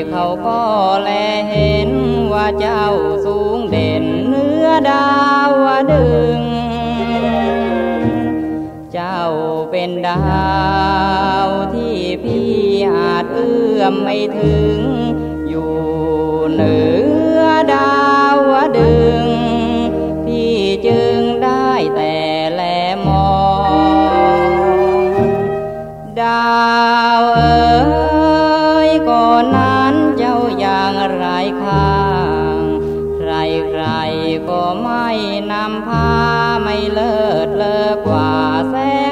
เขาก็แลเห็นว่าเจ้าสูงเด่นเหนือดาวดึงเจ้าเป็นดาวที่พี่อาจเอื้อมไม่ถึงอยู่เหนือดาวดึงพี่จึงได้แต่แลมองดาวเอ๋ยก่อนนั้นเจ้าอย่างไรข้างใครก็ไม่นำพาไม่เลิศเลอกว่าแส